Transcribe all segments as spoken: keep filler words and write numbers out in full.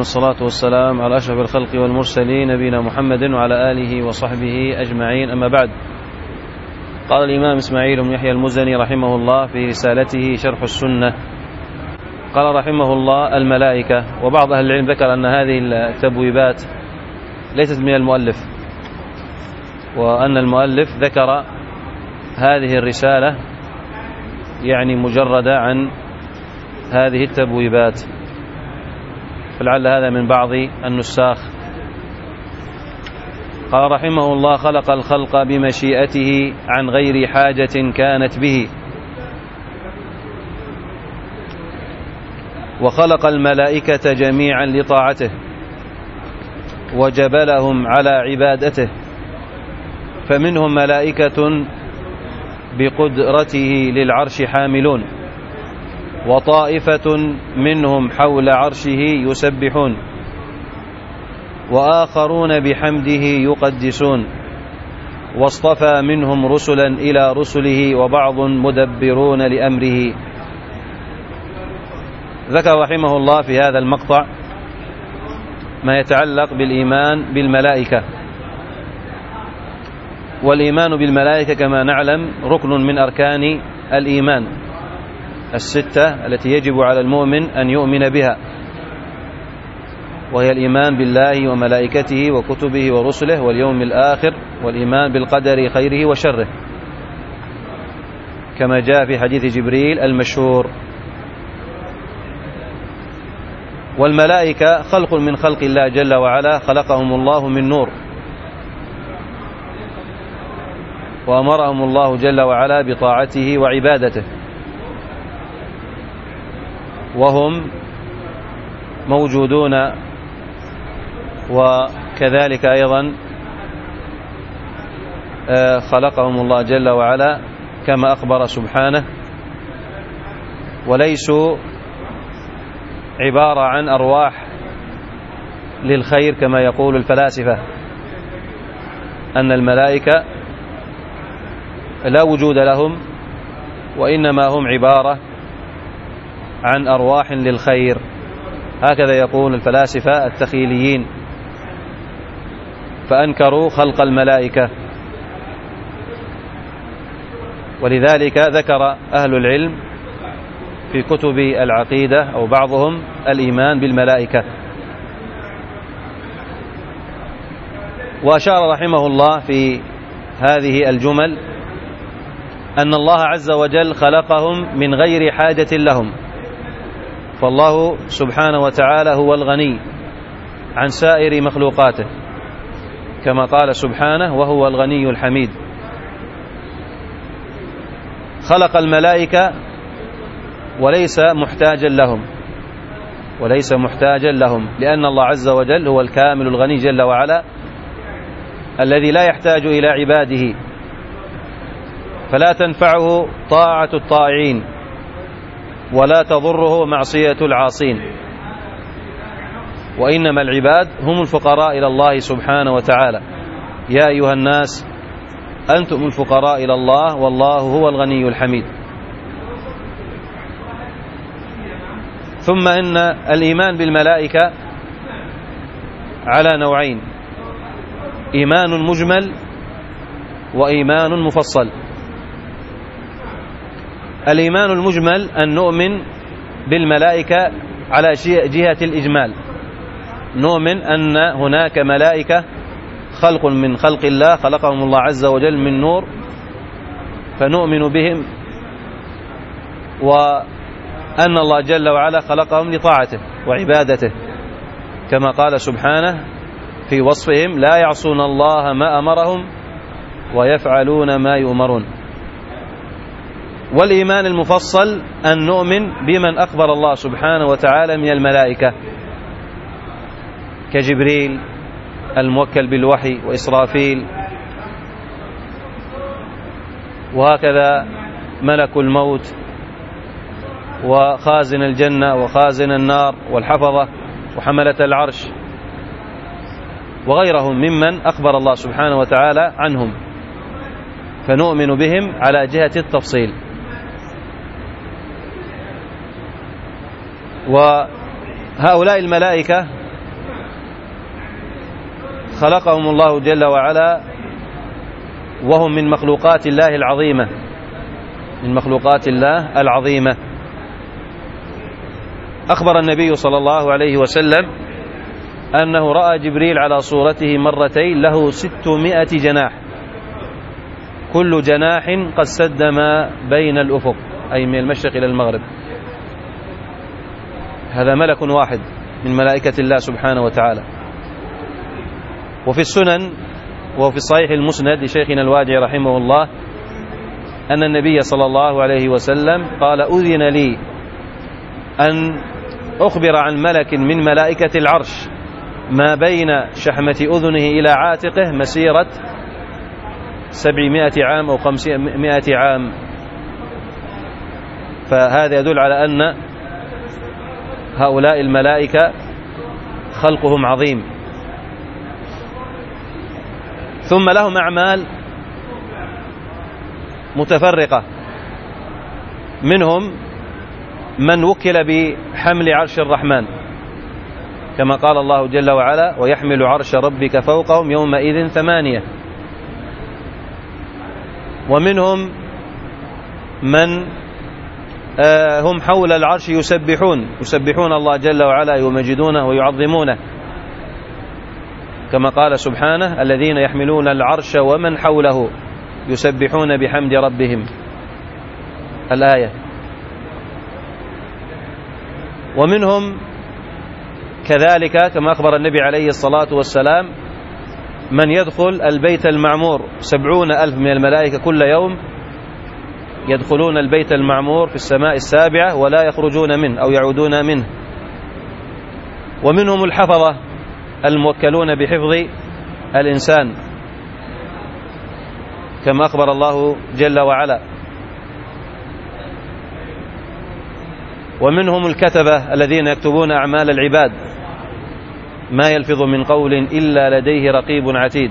الصلاة والسلام على أشرف الخلق والمرسلين نبينا محمد وعلى آله وصحبه أجمعين، أما بعد. قال الإمام إسماعيل بن يحيى المزني رحمه الله في رسالته شرح السنة، قال رحمه الله: الملائكة. وبعض أهل العلم ذكر أن هذه التبويبات ليست من المؤلف، وأن المؤلف ذكر هذه الرسالة يعني مجردة عن هذه التبويبات، فلعل هذا من بعض النساخ. قال رحمه الله: خلق الخلق بمشيئته عن غير حاجة كانت به، وخلق الملائكة جميعا لطاعته، وجبلهم على عبادته، فمنهم ملائكة بقدرته للعرش حاملون، وطائفة منهم حول عرشه يسبحون، وآخرون بحمده يقدسون، واصطفى منهم رسلا إلى رسله، وبعض مدبرون لأمره. ذكر رحمه الله في هذا المقطع ما يتعلق بالإيمان بالملائكة. والإيمان بالملائكة كما نعلم ركن من أركان الإيمان الستة التي يجب على المؤمن أن يؤمن بها، وهي الإيمان بالله وملائكته وكتبه ورسله واليوم الآخر، والإيمان بالقدر خيره وشره، كما جاء في حديث جبريل المشهور. والملائكة خلق من خلق الله جل وعلا، خلقهم الله من نور، وأمرهم الله جل وعلا بطاعته وعبادته، وهم موجودون، وكذلك أيضا خلقهم الله جل وعلا كما أخبر سبحانه، وليسوا عبارة عن أرواح للخير كما يقول الفلاسفة، أن الملائكة لا وجود لهم، وإنما هم عبارة عن أرواح للخير، هكذا يقول الفلاسفة التخيليين، فأنكروا خلق الملائكة. ولذلك ذكر أهل العلم في كتب العقيدة أو بعضهم الإيمان بالملائكة. وأشار رحمه الله في هذه الجمل أن الله عز وجل خلقهم من غير حاجة لهم، فالله سبحانه وتعالى هو الغني عن سائر مخلوقاته، كما قال سبحانه: وهو الغني الحميد. خلق الملائكة وليس محتاجا لهم وليس محتاجا لهم لأن الله عز وجل هو الكامل الغني جل وعلا، الذي لا يحتاج إلى عباده، فلا تنفعه طاعة الطائعين ولا تضره معصية العاصين، وإنما العباد هم الفقراء إلى الله سبحانه وتعالى. يا أيها الناس أنتم الفقراء إلى الله والله هو الغني الحميد. ثم إن الإيمان بالملائكة على نوعين: إيمان مجمل وإيمان مفصل. الإيمان المجمل أن نؤمن بالملائكة على جهة الإجمال، نؤمن أن هناك ملائكة خلق من خلق الله، خلقهم الله عز وجل من نور، فنؤمن بهم، وأن الله جل وعلا خلقهم لطاعته وعبادته، كما قال سبحانه في وصفهم: لا يعصون الله ما أمرهم ويفعلون ما يؤمرون. والإيمان المفصل أن نؤمن بمن أخبر الله سبحانه وتعالى من الملائكة، كجبريل الموكل بالوحي، وإسرافيل، وهكذا ملك الموت، وخازن الجنة وخازن النار، والحفظة وحملة العرش، وغيرهم ممن أخبر الله سبحانه وتعالى عنهم، فنؤمن بهم على جهة التفصيل. وهؤلاء الملائكة خلقهم الله جل وعلا وهم من مخلوقات الله العظيمة، من مخلوقات الله العظيمة. أخبر النبي صلى الله عليه وسلم أنه رأى جبريل على صورته مرتين له ستمائة جناح، كل جناح قد سد ما بين الأفق، أي من المشرق إلى المغرب. هذا ملك واحد من ملائكة الله سبحانه وتعالى. وفي السنن وفي الصحيح المسند لشيخنا الوادعي رحمه الله أن النبي صلى الله عليه وسلم قال: أذن لي أن أخبر عن ملك من ملائكة العرش ما بين شحمة أذنه إلى عاتقه مسيرة سبعمائة عام أو خمسمائة عام. فهذا يدل على أن هؤلاء الملائكة خلقهم عظيم. ثم لهم أعمال متفرقة، منهم من وكل بحمل عرش الرحمن كما قال الله جل وعلا: ويحمل عرش ربك فوقهم يومئذ ثمانية. ومنهم من هم حول العرش يسبحون يسبحون الله جل وعلا ويمجدونه ويعظمونه كما قال سبحانه: الذين يحملون العرش ومن حوله يسبحون بحمد ربهم، الآية. ومنهم كذلك كما أخبر النبي عليه الصلاة والسلام من يدخل البيت المعمور، سبعون ألف من الملائكة كل يوم يدخلون البيت المعمور في السماء السابعة ولا يخرجون منه أو يعودون منه. ومنهم الحفظة الموكلون بحفظ الإنسان كما أخبر الله جل وعلا. ومنهم الكتبة الذين يكتبون أعمال العباد، ما يلفظ من قول إلا لديه رقيب عتيد.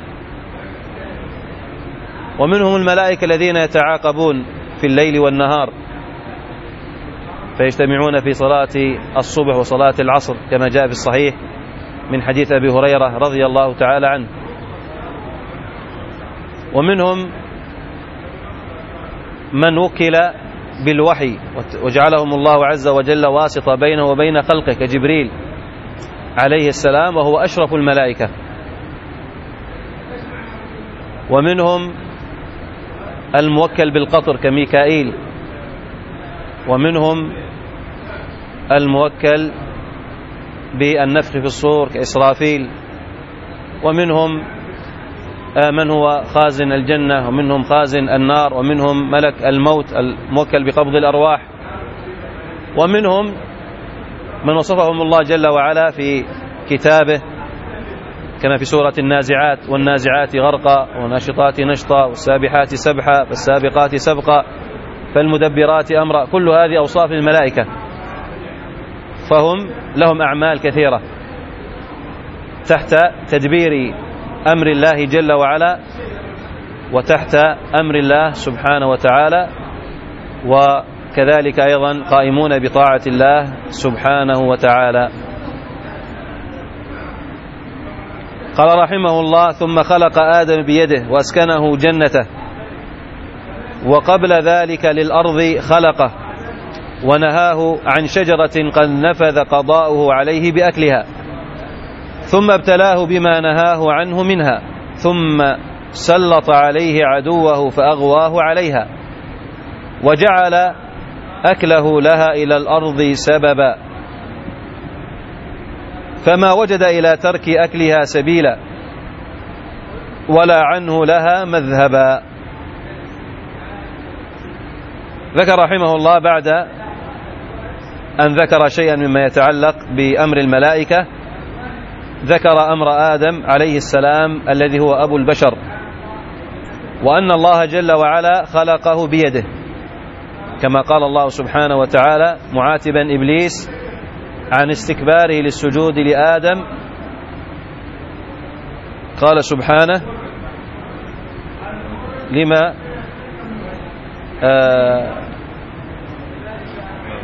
ومنهم الملائكة الذين يتعاقبون في الليل والنهار فيجتمعون في صلاة الصبح وصلاة العصر كما جاء في الصحيح من حديث أبي هريرة رضي الله تعالى عنه. ومنهم من وكل بالوحي وجعلهم الله عز وجل واسطة بينه وبين خلقه كجبريل عليه السلام وهو أشرف الملائكة. ومنهم الموكل بالقطر كميكائيل. ومنهم الموكل بالنفخ في الصور كإسرافيل. ومنهم من هو خازن الجنة، ومنهم خازن النار، ومنهم ملك الموت الموكل بقبض الأرواح. ومنهم من وصفهم الله جل وعلا في كتابه كما في سورة النازعات: والنازعات غرقا والناشطات نشطا والسابحات سبحا فالسابقات سبقا فالمدبرات أمرا. كل هذه أوصاف الملائكة، فهم لهم أعمال كثيرة تحت تدبير أمر الله جل وعلا وتحت أمر الله سبحانه وتعالى، وكذلك أيضا قائمون بطاعة الله سبحانه وتعالى. قال رحمه الله: ثم خلق آدم بيده وأسكنه جنته، وقبل ذلك للأرض خلقه ونهاه عن شجرة قد نفذ قضاؤه عليه بأكلها، ثم ابتلاه بما نهاه عنه منها، ثم سلط عليه عدوه فأغواه عليها، وجعل أكله لها إلى الأرض سببا، فما وجد إلى ترك أكلها سبيلا ولا عنه لها مذهبا. ذكر رحمه الله بعد أن ذكر شيئا مما يتعلق بأمر الملائكة، ذكر أمر آدم عليه السلام الذي هو أبو البشر، وأن الله جل وعلا خلقه بيده كما قال الله سبحانه وتعالى معاتبا إبليس عن استكباره للسجود لآدم. قال سبحانه: لما آه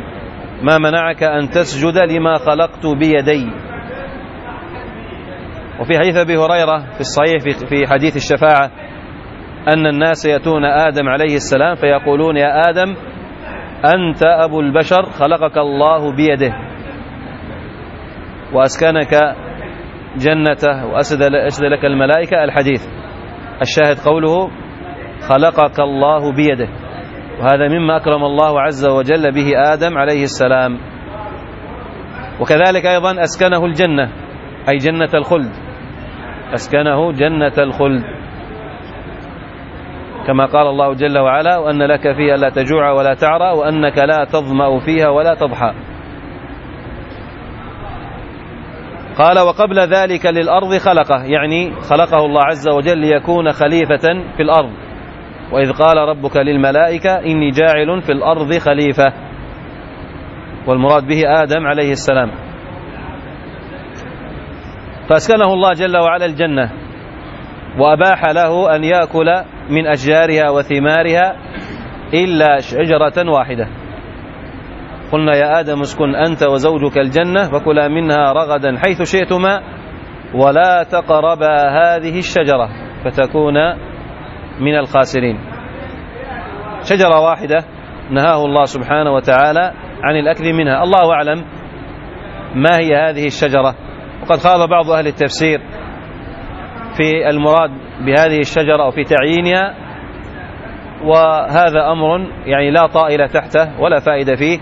ما منعك أن تسجد لما خلقت بيدي. وفي حديث أبي هريرة في الصحيح في حديث الشفاعة أن الناس يأتون آدم عليه السلام فيقولون يا آدم أنت أبو البشر خلقك الله بيده وأسكنك جنته وأسد لك الملائكة. الحديث الشاهد قوله خلقك الله بيده، وهذا مما أكرم الله عز وجل به آدم عليه السلام. وكذلك أيضا أسكنه الجنة أي جنة الخلد، أسكنه جنة الخلد كما قال الله جل وعلا وأن لك فيها لا تجوع ولا تعرى وأنك لا تظمأ فيها ولا تضحى. قال وقبل ذلك للأرض خلقه، يعني خلقه الله عز وجل ليكون خليفة في الأرض. وإذ قال ربك للملائكة إني جاعل في الأرض خليفة، والمراد به آدم عليه السلام. فأسكنه الله جل وعلا الجنة وأباح له أن يأكل من أشجارها وثمارها إلا شجرة واحدة. قلنا يا آدم اسكن أنت وزوجك الجنة فكلا منها رغدا حيث شئتما ولا تقربا هذه الشجرة فتكون من الخاسرين. شجرة واحدة نهاه الله سبحانه وتعالى عن الأكل منها، الله أعلم ما هي هذه الشجرة. وقد خاض بعض أهل التفسير في المراد بهذه الشجرة أو في تعيينها، وهذا أمر يعني لا طائل تحته ولا فائدة فيه.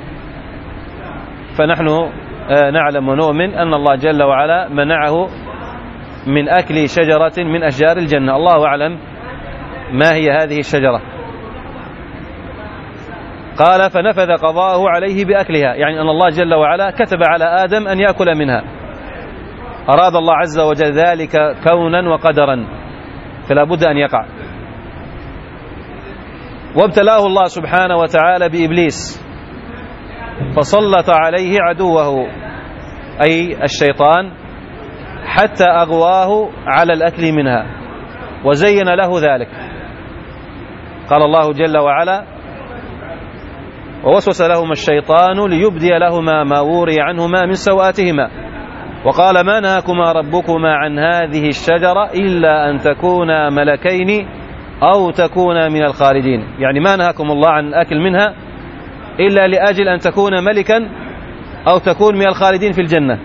فنحن نعلم ونؤمن أن الله جل وعلا منعه من أكل شجرة من أشجار الجنة، الله أعلم ما هي هذه الشجرة. قال فنفذ قضاءه عليه بأكلها، يعني أن الله جل وعلا كتب على آدم أن يأكل منها، أراد الله عز وجل ذلك كونا وقدرا فلا بد أن يقع. وابتلاه الله سبحانه وتعالى بإبليس فسلط عليه عدوه أي الشيطان حتى أغواه على الأكل منها وزين له ذلك. قال الله جل وعلا ووسوس لهما الشيطان ليبدي لهما ما وري عنهما من سوآتهما وقال ما نهاكما ربكما عن هذه الشجرة إلا أن تكونا ملكين أو تكونا من الخالدين، يعني ما نهاكم الله عن الأكل منها إلا لأجل أن تكون ملكا أو تكون من الخالدين في الجنة.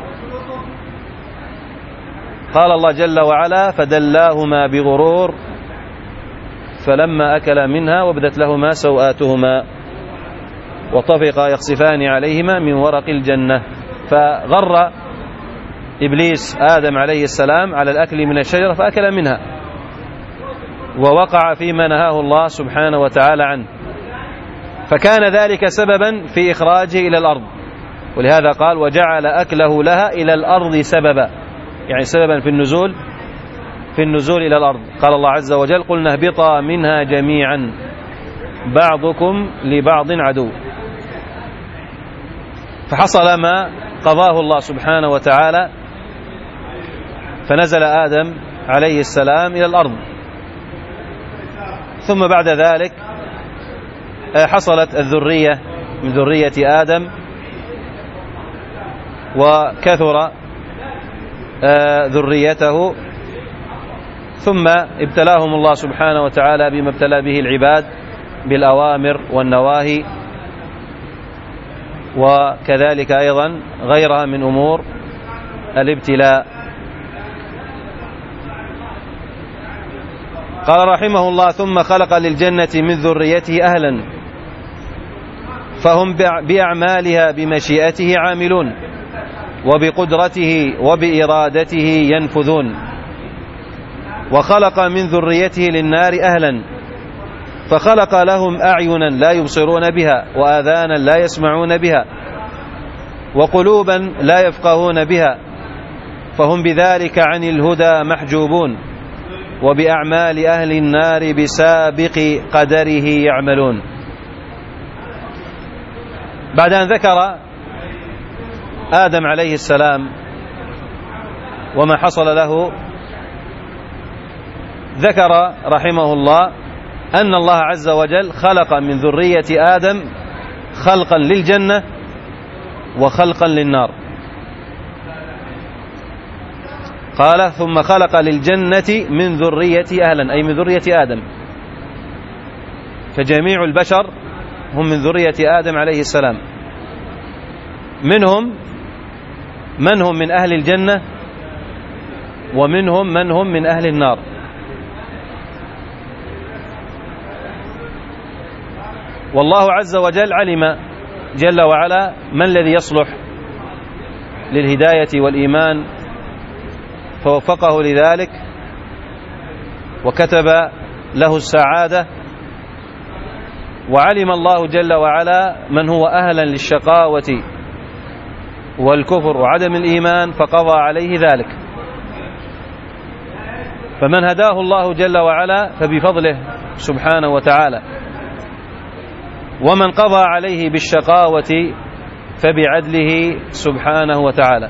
قال الله جل وعلا فدلاهما بغرور فلما أكلا منها وبدت لهما سوآتهما وطفقا يخصفان عليهما من ورق الجنة. فغر إبليس آدم عليه السلام على الأكل من الشجرة فأكل منها ووقع فيما نهاه الله سبحانه وتعالى عنه، فكان ذلك سببا في إخراجه إلى الأرض. ولهذا قال وجعل أكله لها إلى الأرض سببا، يعني سببا في النزول في النزول إلى الأرض. قال الله عز وجل قلنا اهبطا منها جميعا بعضكم لبعض عدو. فحصل ما قضاه الله سبحانه وتعالى، فنزل آدم عليه السلام إلى الأرض. ثم بعد ذلك حصلت الذرية من ذرية آدم وكثر ذريته، ثم ابتلاهم الله سبحانه وتعالى بما ابتلى به العباد بالأوامر والنواهي، وكذلك أيضا غيرها من أمور الابتلاء. قال رحمه الله ثم خلق للجنة من ذريته أهلا فهم بأعمالها بمشيئته عاملون وبقدرته وبإرادته ينفذون. وخلق من ذريته للنار أهلا فخلق لهم أعينا لا يبصرون بها وآذانا لا يسمعون بها وقلوبا لا يفقهون بها فهم بذلك عن الهدى محجوبون وبأعمال أهل النار بسابق قدره يعملون. بعد أن ذكر آدم عليه السلام وما حصل له، ذكر رحمه الله أن الله عز وجل خلق من ذرية آدم خلقا للجنة وخلقا للنار. قال ثم خلق للجنة من ذرية أهلا، أي من ذرية آدم، فجميع البشر هم من ذرية آدم عليه السلام، منهم من هم من أهل الجنة ومنهم من هم من أهل النار. والله عز وجل علم جل وعلا ما الذي يصلح للهداية والإيمان فوفقه لذلك وكتب له السعادة، وعلم الله جل وعلا من هو أهلا للشقاوة والكفر وعدم الإيمان فقضى عليه ذلك. فمن هداه الله جل وعلا فبفضله سبحانه وتعالى، ومن قضى عليه بالشقاوة فبعدله سبحانه وتعالى.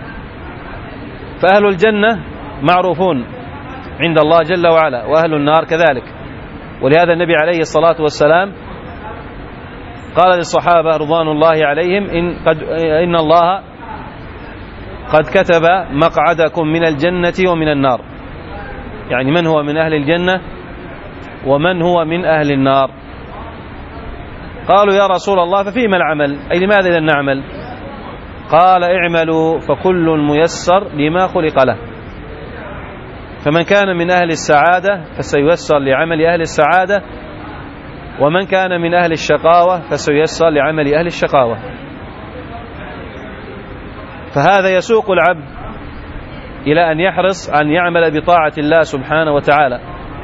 فأهل الجنة معروفون عند الله جل وعلا، وأهل النار كذلك. ولهذا النبي عليه الصلاة والسلام قال للصحابة رضوان الله عليهم إن, قد إن الله قد كتب مقعدكم من الجنة ومن النار، يعني من هو من أهل الجنة ومن هو من أهل النار. قالوا يا رسول الله ففيما العمل، أي لماذا إذا نعمل؟ قال اعملوا فكل ميسر لما خلق له، فمن كان من أهل السعادة فسييسر لعمل أهل السعادة، ومن كان من أهل الشقاوة فسييسر لعمل أهل الشقاوة. فهذا يسوق العبد إلى أن يحرص أن يعمل بطاعة الله سبحانه وتعالى،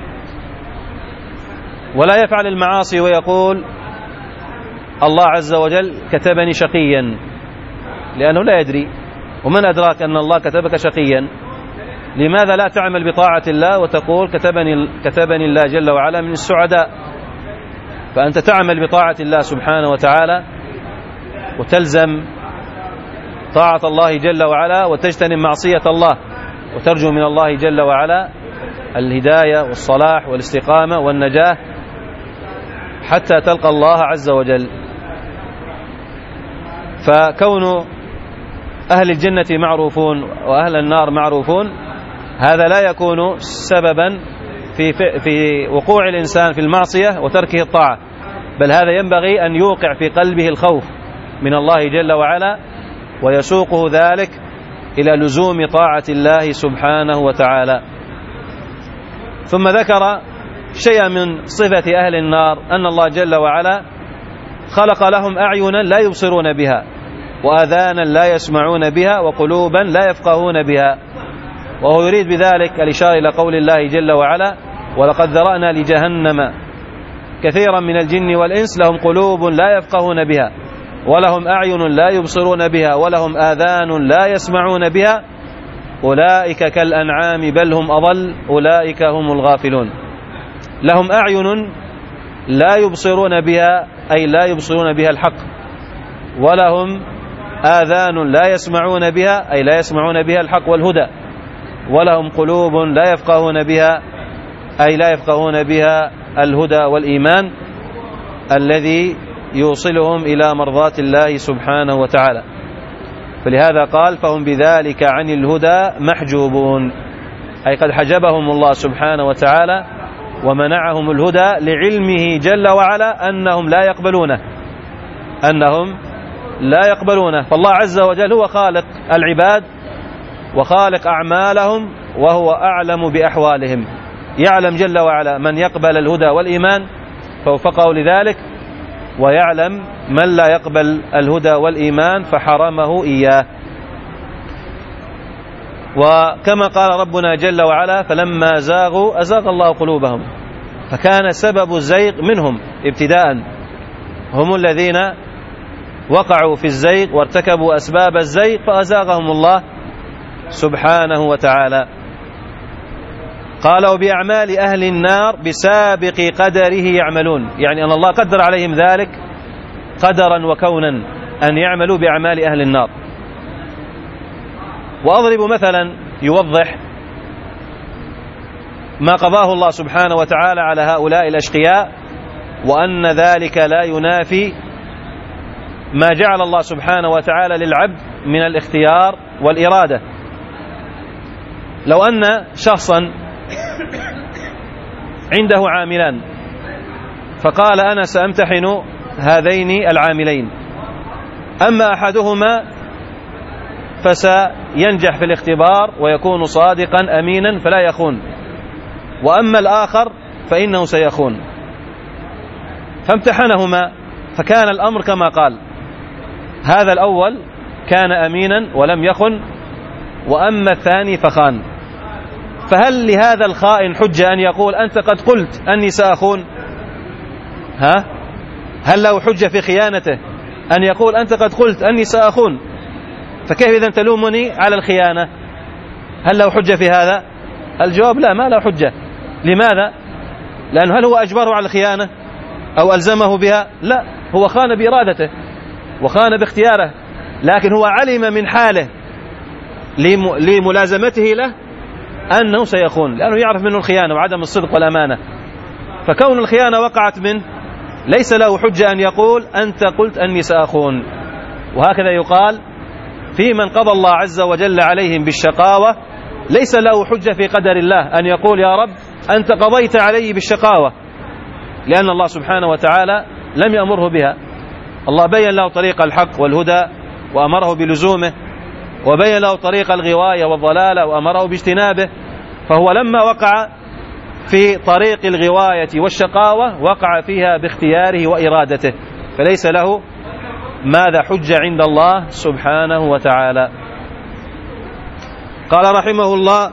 ولا يفعل المعاصي ويقول الله عز وجل كتبني شقيا، لأنه لا يدري. ومن أدراك أن الله كتبك شقيا؟ لماذا لا تعمل بطاعة الله وتقول كتبني, كتبني الله جل وعلا من السعداء؟ فأنت تعمل بطاعة الله سبحانه وتعالى وتلزم طاعة الله جل وعلا وتجتنب معصية الله، وترجو من الله جل وعلا الهداية والصلاح والاستقامة والنجاة حتى تلقى الله عز وجل. فكون أهل الجنة معروفون وأهل النار معروفون هذا لا يكون سببا في, في وقوع الإنسان في المعصية وتركه الطاعة، بل هذا ينبغي أن يوقع في قلبه الخوف من الله جل وعلا، ويسوقه ذلك إلى لزوم طاعة الله سبحانه وتعالى. ثم ذكر شيئا من صفة أهل النار، أن الله جل وعلا خلق لهم أعينا لا يبصرون بها، وآذانا لا يسمعون بها، وقلوبا لا يفقهون بها. وهو يريد بذلك الإشارة إلى قول الله جل وعلا ولقد ذرأنا لجهنم كثيرا من الجن والإنس لهم قلوب لا يفقهون بها، ولهم أعين لا يبصرون بها، ولهم آذان لا يسمعون بها، أولئك كالأنعام بل هم أضل أولئك هم الغافلون. لهم أعين لا يبصرون بها، أي لا يبصرون بها الحق، ولهم آذان لا يسمعون بها، أي لا يسمعون بها الحق والهدى، ولهم قلوب لا يفقهون بها، أي لا يفقهون بها الهدى والإيمان الذي يوصلهم إلى مرضاة الله سبحانه وتعالى. فلهذا قال فهم بذلك عن الهدى محجوبون، أي قد حجبهم الله سبحانه وتعالى ومنعهم الهدى لعلمه جل وعلا أنهم لا يقبلونه أنهم لا يقبلونه. فالله عز وجل هو خالق العباد وخالق أعمالهم، وهو أعلم بأحوالهم، يعلم جل وعلا من يقبل الهدى والإيمان فوفقه لذلك، ويعلم من لا يقبل الهدى والإيمان فحرمه إياه. وكما قال ربنا جل وعلا فلما زاغوا أزاغ الله قلوبهم، فكان سبب الزيغ منهم ابتداء، هم الذين وقعوا في الزيغ وارتكبوا أسباب الزيغ فأزاغهم الله سبحانه وتعالى. قال وبأعمال أهل النار بسابق قدره يعملون، يعني أن الله قدر عليهم ذلك قدرا وكونا أن يعملوا بأعمال أهل النار. وأضرب مثلا يوضح ما قضاه الله سبحانه وتعالى على هؤلاء الأشقياء، وأن ذلك لا ينافي ما جعل الله سبحانه وتعالى للعبد من الاختيار والإرادة. لو أن شخصا عنده عاملان فقال أنا سأمتحن هذين العاملين، أما أحدهما فسينجح في الاختبار ويكون صادقا أمينا فلا يخون، وأما الآخر فإنه سيخون، فامتحنهما فكان الأمر كما قال، هذا الأول كان أمينا ولم يخن، وأما الثاني فخان. فهل لهذا الخائن حجة أن يقول أنت قد قلت أني سأخون؟ ها؟ هل له حجة في خيانته أن يقول أنت قد قلت أني سأخون؟ فكيف إذا تلومني على الخيانة؟ هل له حجة في هذا؟ الجواب لا، ما له حجة. لماذا؟ لأنه هل هو أجبره على الخيانة أو ألزمه بها؟ لا، هو خان بإرادته وخان باختياره، لكن هو علم من حاله لملازمته له أنه سيخون، لأنه يعرف منه الخيانة وعدم الصدق والأمانة. فكون الخيانة وقعت منه ليس له حجة أن يقول أنت قلت أني سأخون. وهكذا يقال في من قضى الله عز وجل عليهم بالشقاوة، ليس له حجة في قدر الله أن يقول يا رب أنت قضيت علي بالشقاوة، لأن الله سبحانه وتعالى لم يأمره بها. الله بين له طريق الحق والهدى وأمره بلزومه، وبين له طريق الغواية والضلالة وأمره باجتنابه، فهو لما وقع في طريق الغواية والشقاوة وقع فيها باختياره وإرادته، فليس له ماذا حجة عند الله سبحانه وتعالى. قال رحمه الله: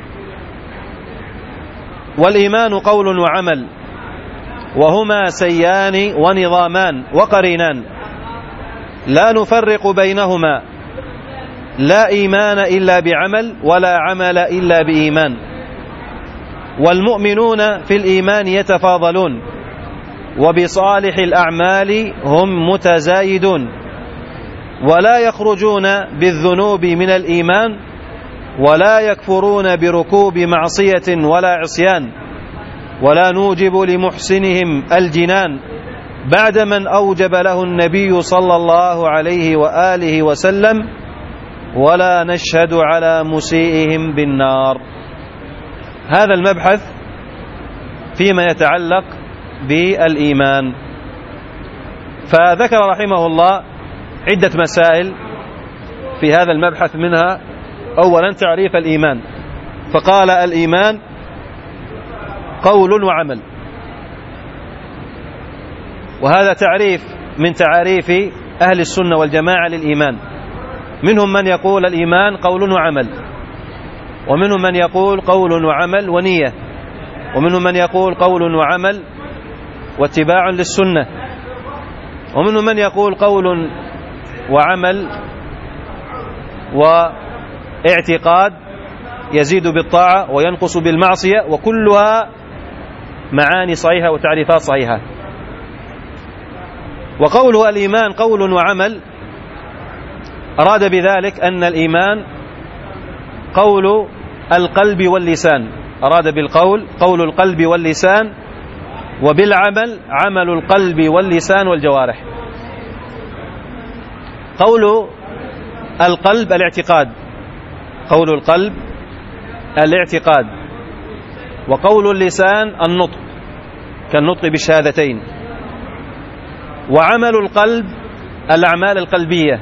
والإيمان قول وعمل، وهما سيان ونظامان وقرينان، لا نفرق بينهما، لا إيمان إلا بعمل ولا عمل إلا بإيمان. والمؤمنون في الإيمان يتفاضلون، وبصالح الأعمال هم متزايدون، ولا يخرجون بالذنوب من الإيمان، ولا يكفرون بركوب معصية ولا عصيان، ولا نوجب لمحسنهم الجنان بعد من أوجب له النبي صلى الله عليه وآله وسلم، ولا نشهد على مسيئهم بالنار. هذا المبحث فيما يتعلق بالإيمان. فذكر رحمه الله عدة مسائل في هذا المبحث، منها أولا تعريف الإيمان، فقال الإيمان قول وعمل، وهذا تعريف من تعاريف أهل السنة والجماعة للإيمان. منهم من يقول الإيمان قول وعمل، ومنهم من يقول قول وعمل ونية، ومنهم من يقول قول وعمل واتباع للسنة، ومنهم من يقول قول وعمل واعتقاد يزيد بالطاعة وينقص بالمعصية، وكلها معاني صحيحة وتعريفات صحيحة. وقوله الإيمان قول وعمل أراد بذلك أن الإيمان قول القلب واللسان، أراد بالقول قول القلب واللسان، وبالعمل عمل القلب واللسان والجوارح. قول القلب الاعتقاد، قول القلب الاعتقاد، وقول اللسان النطق كالنطق بالشهادتين، وعمل القلب الأعمال القلبية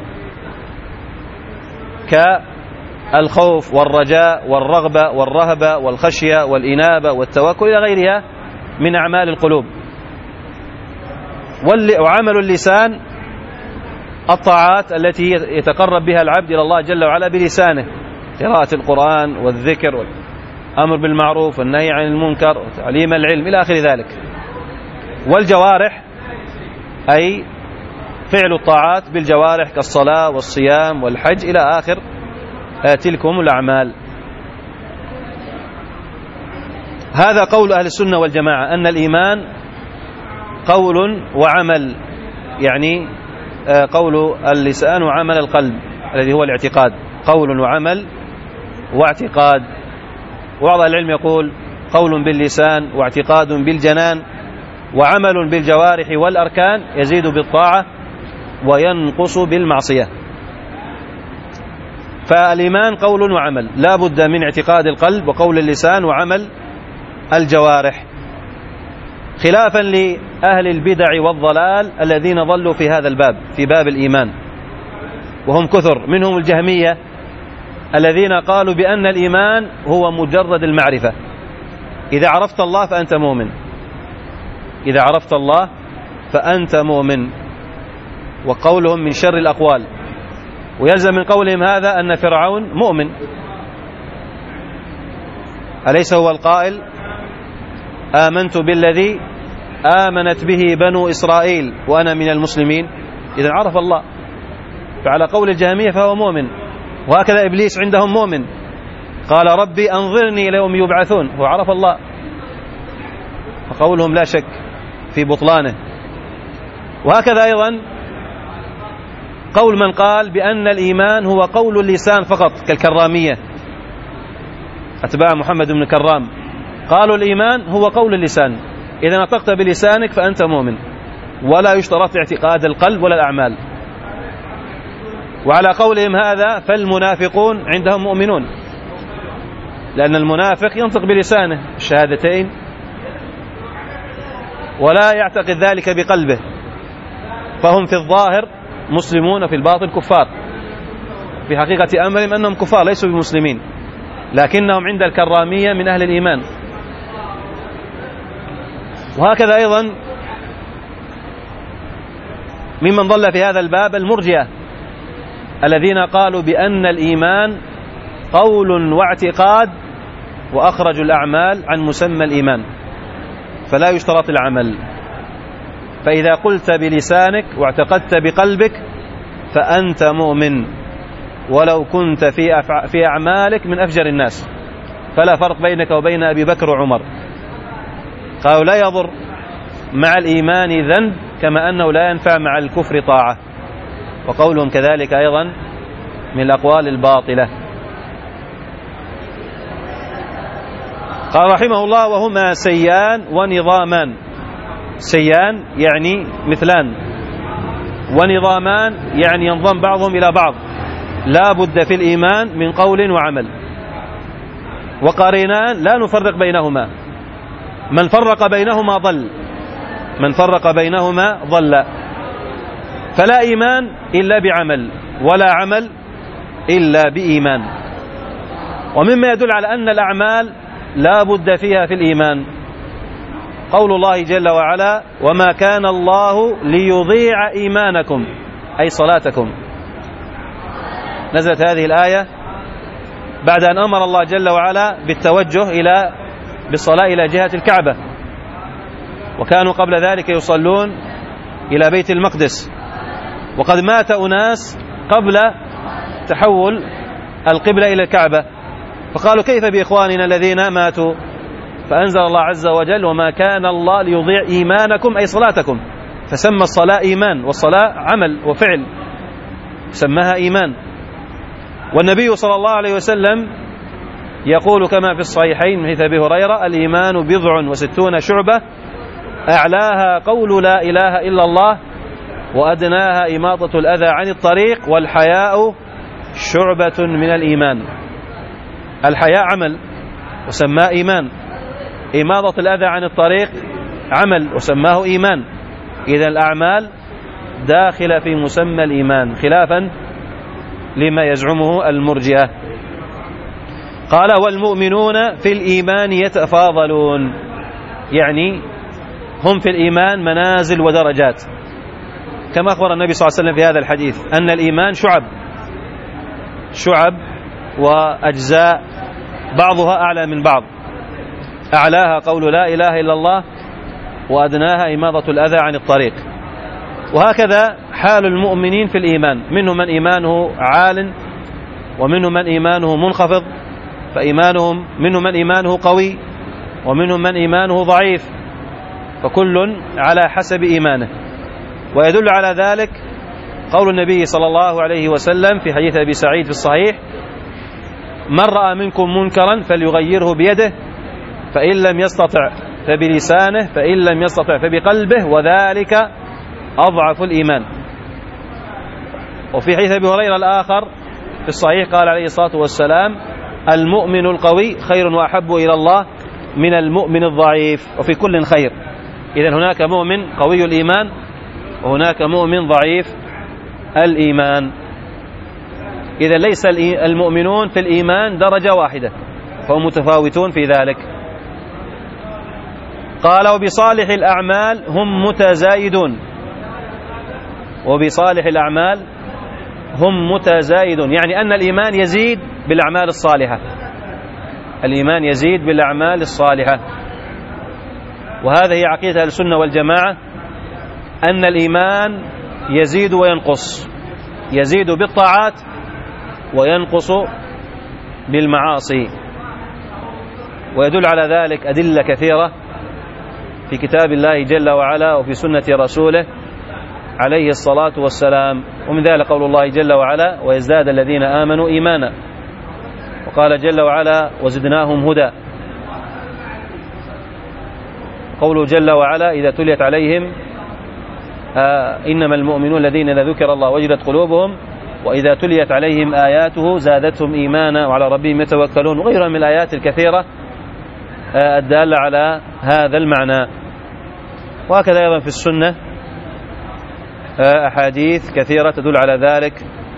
كالخوف والرجاء والرغبة والرهبة والخشية والإنابة والتوكل إلى غيرها من أعمال القلوب. وعمل اللسان الطاعات التي يتقرب بها العبد إلى الله جل وعلا بلسانه، قراءة القرآن والذكر والأمر بالمعروف والنهي عن المنكر وتعليم العلم إلى آخر ذلك. والجوارح أي فعل الطاعات بالجوارح كالصلاة والصيام والحج إلى آخر تلكم الأعمال. هذا قول أهل السنة والجماعة، أن الإيمان قول وعمل، يعني قول اللسان وعمل القلب الذي هو الاعتقاد، قول وعمل واعتقاد. وبعض العلم يقول قول باللسان واعتقاد بالجنان وعمل بالجوارح والأركان يزيد بالطاعة وينقص بالمعصية. فالإيمان قول وعمل، لا بد من اعتقاد القلب وقول اللسان وعمل الجوارح، خلافا لأهل البدع والضلال الذين ضلوا في هذا الباب، في باب الإيمان، وهم كثر، منهم الجهمية الذين قالوا بأن الإيمان هو مجرد المعرفة، إذا عرفت الله فأنت مؤمن، إذا عرفت الله فأنت مؤمن، وقولهم من شر الأقوال. ويلزم من قولهم هذا أن فرعون مؤمن، أليس هو القائل آمنت بالذي آمنت به بنو إسرائيل وأنا من المسلمين؟ إذا عرف الله، فعلى قول الجهمية فهو مؤمن. وهكذا إبليس عندهم مؤمن، قال ربي أنظرني إلى يوم يبعثون، هو عرف الله، فقولهم لا شك في بطلانه. وهكذا أيضا قول من قال بأن الإيمان هو قول اللسان فقط، كالكرامية، أتباع محمد بن كرام، قالوا الإيمان هو قول اللسان، إذا نطقت بلسانك فأنت مؤمن، ولا يشترط اعتقاد القلب ولا الأعمال. وعلى قولهم هذا فالمنافقون عندهم مؤمنون، لأن المنافق ينطق بلسانه الشهادتين ولا يعتقد ذلك بقلبه، فهم في الظاهر مسلمون وفي الباطن كفار، في حقيقة أمرهم أنهم كفار ليسوا بمسلمين، لكنهم عند الكرامية من أهل الإيمان. وهكذا أيضا ممن ضل في هذا الباب المرجئة الذين قالوا بأن الإيمان قول واعتقاد، وأخرجوا الأعمال عن مسمى الإيمان، فلا يشترط العمل، فإذا قلت بلسانك واعتقدت بقلبك فأنت مؤمن، ولو كنت في في أعمالك من أفجر الناس، فلا فرق بينك وبين أبي بكر وعمر. قالوا لا يضر مع الإيمان ذنب كما أنه لا ينفع مع الكفر طاعة، وقولهم كذلك أيضا من الأقوال الباطلة. قال رحمه الله وهما سيان ونظامان، سيان يعني مثلان، ونظامان يعني ينضم بعضهم إلى بعض، لا بد في الإيمان من قول وعمل، وقرينان لا نفرق بينهما، من فرق بينهما ضل، من فرق بينهما ضل، فلا إيمان إلا بعمل، ولا عمل إلا بإيمان. ومما يدل على أن الأعمال لا بد فيها في الإيمان قول الله جل وعلا وما كان الله ليضيع إيمانكم أي صلاتكم. نزلت هذه الآية بعد أن أمر الله جل وعلا بالتوجه إلى بالصلاة إلى جهة الكعبة، وكانوا قبل ذلك يصلون إلى بيت المقدس، وقد مات أناس قبل تحول القبلة إلى الكعبة، فقالوا كيف بإخواننا الذين ماتوا؟ فأنزل الله عز وجل وما كان الله ليضيع إيمانكم أي صلاتكم، فسمى الصلاة إيمان، والصلاة عمل وفعل سماها إيمان. والنبي صلى الله عليه وسلم يقول كما في الصحيحين من حديث أبي هريرة الإيمان بضع وستون شعبة أعلاها قول لا إله إلا الله وأدناها إماطة الأذى عن الطريق والحياء شعبة من الإيمان. الحياء عمل وسماه إيمان، إماطة الأذى عن الطريق عمل وسماه إيمان، إذا الأعمال داخلة في مسمى الإيمان خلافا لما يزعمه المرجئة. قال والمؤمنون في الإيمان يتفاضلون، يعني هم في الإيمان منازل ودرجات، كما أخبر النبي صلى الله عليه وسلم في هذا الحديث أن الإيمان شعب شعب وأجزاء بعضها أعلى من بعض، أعلاها قول لا إله إلا الله وأدناها إماطة الأذى عن الطريق. وهكذا حال المؤمنين في الإيمان، منهم من إيمانه عال ومنهم من إيمانه منخفض، فإيمانهم منهم من إيمانه قوي ومنهم من إيمانه ضعيف، فكل على حسب إيمانه. ويدل على ذلك قول النبي صلى الله عليه وسلم في حديث أبي سعيد في الصحيح من رأى منكم منكرا فليغيره بيده فإن لم يستطع فبلسانه فإن لم يستطع فبقلبه وذلك أضعف الإيمان. وفي حديث أبي هريرة الآخر في الصحيح قال عليه الصلاة والسلام: المؤمن القوي خير وأحب إلى الله من المؤمن الضعيف، وفي كل خير. إذن هناك مؤمن قوي الإيمان وهناك مؤمن ضعيف الإيمان. إذا ليس المؤمنون في الإيمان درجة واحدة، فهم متفاوتون في ذلك. قال: وبصالح الأعمال هم متزايدون. وبصالح الأعمال هم متزايدون، يعني أن الإيمان يزيد بالأعمال الصالحة. الإيمان يزيد بالأعمال الصالحة، وهذا هي عقيدة السنة والجماعة، أن الإيمان يزيد وينقص، يزيد بالطاعات وينقص بالمعاصي. ويدل على ذلك أدلة كثيرة في كتاب الله جل وعلا وفي سنة رسوله عليه الصلاة والسلام. ومن ذلك قول الله جل وعلا: ويزداد الذين آمنوا إيمانا. وقال جل وعلا: وزدناهم هدى. قوله جل وعلا: إذا تليت عليهم آه إنما المؤمنون الذين إذا ذكر الله وجلت قلوبهم وإذا تليت عليهم آياته زادتهم إيمانا وعلى ربهم يتوكلون، وغيرها من الآيات الكثيرة آه الدالة على هذا المعنى. وهكذا أيضا في السنة آه أحاديث كثيرة تدل على ذلك،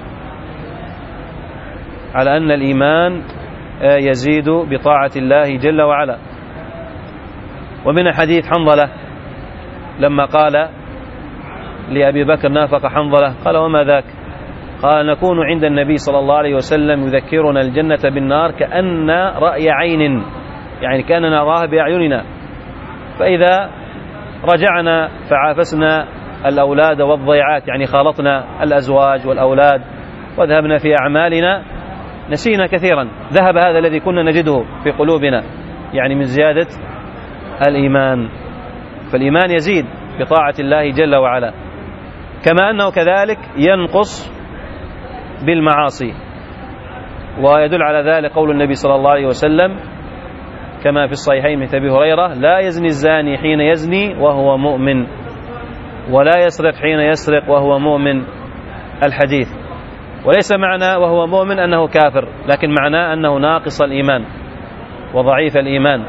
على أن الإيمان آه يزيد بطاعة الله جل وعلا. ومن حديث حنظلة لما قال لأبي بكر: نافق حنظلة. قال: وما ذاك؟ قال: نكون عند النبي صلى الله عليه وسلم يذكرنا الجنة بالنار كأن رأي عين، يعني كأننا نراها بأعيننا، فإذا رجعنا فعافسنا الأولاد والضيعات، يعني خالطنا الأزواج والأولاد وذهبنا في أعمالنا، نسينا كثيرا، ذهب هذا الذي كنا نجده في قلوبنا، يعني من زيادة الإيمان. فالإيمان يزيد بطاعة الله جل وعلا، كما أنه كذلك ينقص بالمعاصي. ويدل على ذلك قول النبي صلى الله عليه وسلم كما في الصحيحين من أبي هريرة: لا يزني الزاني حين يزني وهو مؤمن، ولا يسرق حين يسرق وهو مؤمن. الحديث. وليس معنى وهو مؤمن أنه كافر، لكن معناه أنه ناقص الإيمان وضعيف الإيمان.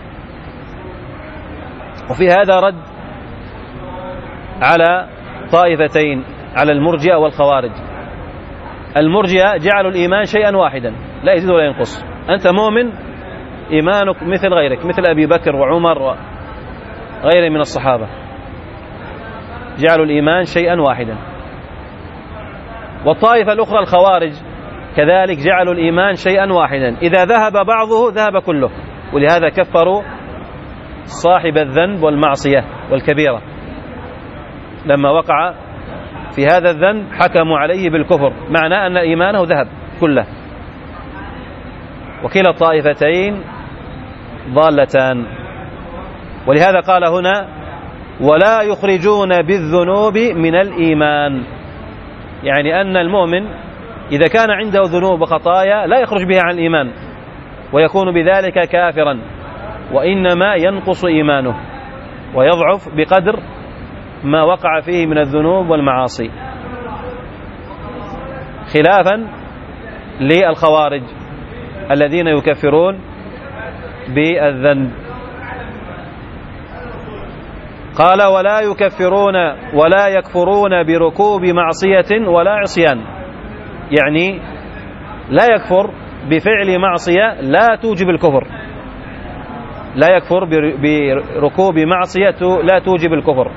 وفي هذا رد على طائفتين، على المرجئة والخوارج. المرجئة جعلوا الإيمان شيئا واحدا لا يزيد ولا ينقص، أنت مؤمن إيمانك مثل غيرك، مثل أبي بكر وعمر وغيره من الصحابة، جعلوا الإيمان شيئا واحدا. والطائفة الأخرى الخوارج كذلك جعلوا الإيمان شيئا واحدا، إذا ذهب بعضه ذهب كله، ولهذا كفروا صاحب الذنب والمعصية والكبيرة، لما وقع في هذا الذنب حكموا عليه بالكفر، معنى أن إيمانه ذهب كله. وكلا الطائفتين ضالتان. ولهذا قال هنا: ولا يخرجون بالذنوب من الإيمان، يعني أن المؤمن إذا كان عنده ذنوب وخطايا لا يخرج بها عن الإيمان ويكون بذلك كافرا، وإنما ينقص إيمانه ويضعف بقدر ما وقع فيه من الذنوب والمعاصي، خلافا للخوارج الذين يكفرون بالذنب. قال: ولا يكفرون ولا يكفرون بركوب معصية ولا عصيان، يعني لا يكفر بفعل معصية لا توجب الكفر، لا يكفر بركوب معصية لا توجب الكفر.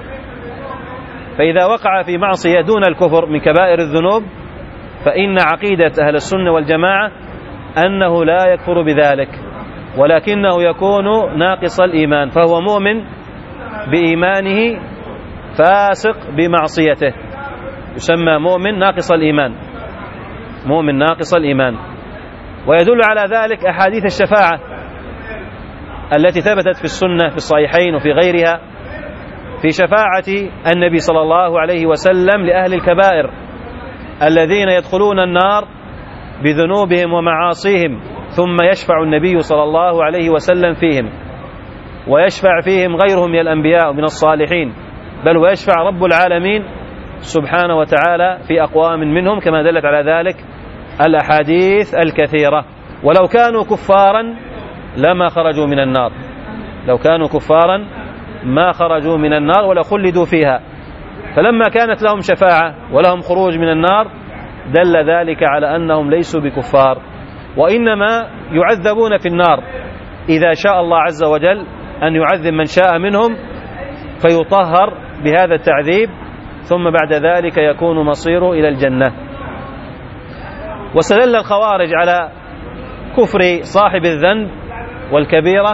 فإذا وقع في معصية دون الكفر من كبائر الذنوب فإن عقيدة أهل السنة والجماعة أنه لا يكفر بذلك، ولكنه يكون ناقص الإيمان، فهو مؤمن بإيمانه فاسق بمعصيته، يسمى مؤمن ناقص الإيمان، مؤمن ناقص الإيمان. ويدل على ذلك أحاديث الشفاعة التي ثبتت في السنة في الصحيحين وفي غيرها، في شفاعة النبي صلى الله عليه وسلم لأهل الكبائر الذين يدخلون النار بذنوبهم ومعاصيهم، ثم يشفع النبي صلى الله عليه وسلم فيهم، ويشفع فيهم غيرهم من الأنبياء ومن الصالحين، بل ويشفع رب العالمين سبحانه وتعالى في أقوام منهم، كما دلت على ذلك الأحاديث الكثيرة، ولو كانوا كفارا لما خرجوا من النار، لو كانوا كفارا ما خرجوا من النار ولا خلدوا فيها. فلما كانت لهم شفاعة ولهم خروج من النار دل ذلك على أنهم ليسوا بكفار، وإنما يعذبون في النار إذا شاء الله عز وجل أن يعذب من شاء منهم فيطهر بهذا التعذيب، ثم بعد ذلك يكون مصيره إلى الجنة. واستدل الخوارج على كفر صاحب الذنب والكبيرة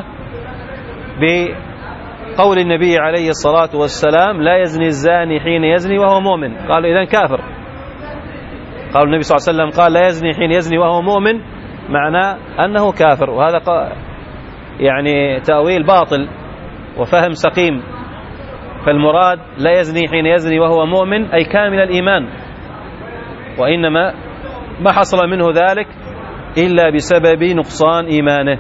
بقول النبي عليه الصلاة والسلام: لا يزني الزاني حين يزني وهو مؤمن. قالوا إذن كافر. قالوا النبي صلى الله عليه وسلم قال: لا يزني حين يزني وهو مؤمن، معناه أنه كافر، وهذا يعني تأويل باطل وفهم سقيم. فالمراد لا يزني حين يزني وهو مؤمن أي كامل الإيمان، وإنما ما حصل منه ذلك إلا بسبب نقصان إيمانه.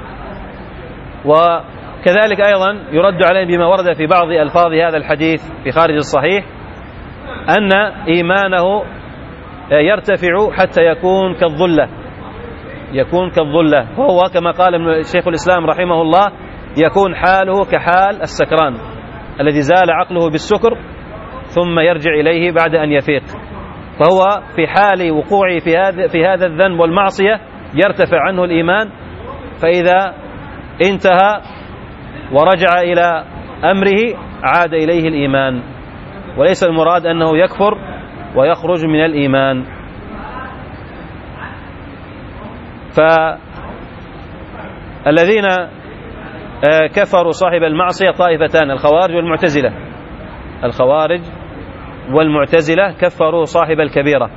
وكذلك أيضا يرد عليه بما ورد في بعض ألفاظ هذا الحديث في خارج الصحيح أن إيمانه يرتفع حتى يكون كالظلة، يكون كالظلة، وهو كما قال شيخ الإسلام رحمه الله: يكون حاله كحال السكران الذي زال عقله بالسكر ثم يرجع إليه بعد أن يفيق. فهو في حال وقوعه في هذا في هذا الذنب والمعصية يرتفع عنه الإيمان، فإذا انتهى ورجع إلى أمره عاد إليه الإيمان، وليس المراد أنه يكفر ويخرج من الإيمان. فالذين كفروا صاحب المعصية طائفتان: الخوارج والمعتزلة. الخوارج والمعتزلة كفروا صاحب الكبيرة،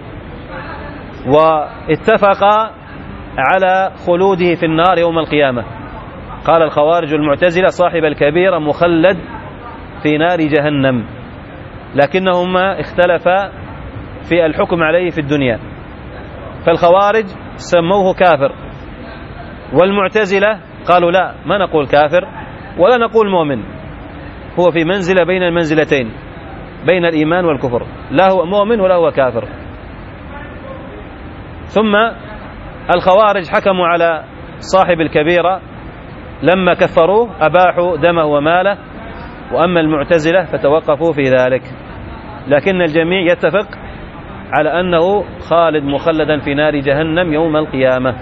واتفقا على خلوده في النار يوم القيامة. قال الخوارج والمعتزلة: صاحب الكبيرة مخلد في نار جهنم، لكنهما اختلفا في الحكم عليه في الدنيا. فالخوارج سموه كافر، والمعتزلة قالوا: لا، ما نقول كافر ولا نقول مؤمن، هو في منزلة بين المنزلتين، بين الإيمان والكفر، لا هو مؤمن ولا هو كافر. ثم الخوارج حكموا على صاحب الكبيرة لما كفروه أباحوا دمه وماله، وأما المعتزلة فتوقفوا في ذلك، لكن الجميع يتفق على أنه خالد مخلدا في نار جهنم يوم القيامة.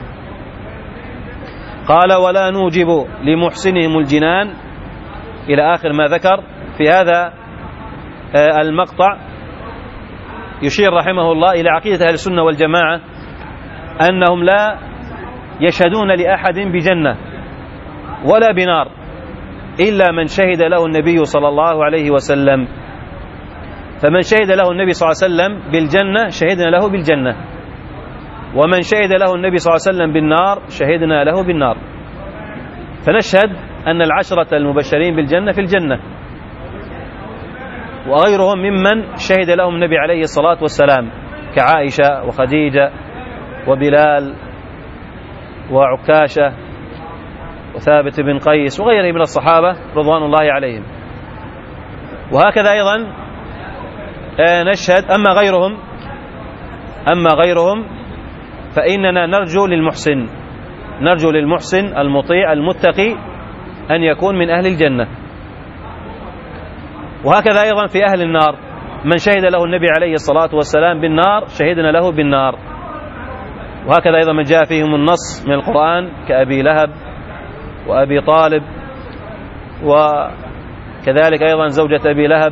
قال: ولا نوجب لمحسنهم الجنان، إلى آخر ما ذكر. في هذا المقطع يشير رحمه الله إلى عقيدة أهل السنة والجماعة أنهم لا يشهدون لأحد بجنة ولا بنار إلا من شهد له النبي صلى الله عليه وسلم. فمن شهد له النبي صلى الله عليه وسلم بالجنة شهدنا له بالجنة، ومن شهد له النبي صلى الله عليه وسلم بالنار شهدنا له بالنار. فنشهد أن العشرة المبشرين بالجنة في الجنة، وغيرهم ممن شهد لهم النبي عليه الصلاة والسلام كعائشة وخديجة وبلال وعكاشة وثابت بن قيس وغيرهم من الصحابة رضوان الله عليهم. وهكذا أيضا نشهد أما غيرهم أما غيرهم فإننا نرجو للمحسن نرجو للمحسن المطيع المتقي أن يكون من أهل الجنة. وهكذا أيضا في أهل النار من شهد له النبي عليه الصلاة والسلام بالنار شهدنا له بالنار. وهكذا أيضا من جاء فيهم النص من القرآن كأبي لهب وأبي طالب، وكذلك أيضا زوجة أبي لهب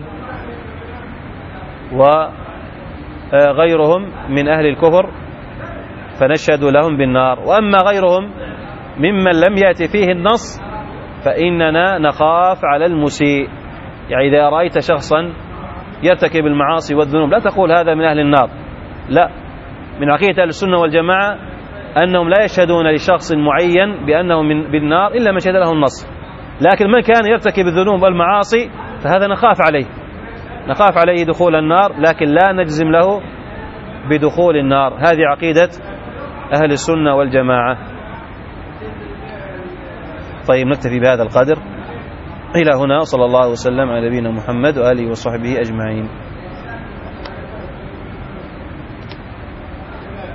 وغيرهم من أهل الكفر فنشهد لهم بالنار. وأما غيرهم ممن لم يأتي فيه النص فإننا نخاف على المسيء. يعني إذا رأيت شخصا يرتكب المعاصي والذنوب لا تقول هذا من أهل النار، لا، من عقيدة أهل السنة والجماعة أنهم لا يشهدون لشخص معين بأنه من بالنار إلا من شهد له النص. لكن من كان يرتكب الذنوب والمعاصي فهذا نخاف عليه نخاف عليه دخول النار، لكن لا نجزم له بدخول النار. هذه عقيدة أهل السنة والجماعة. طيب نكتفي بهذا القدر إلى هنا، صلى الله وسلم على نبينا محمد وآله وصحبه أجمعين.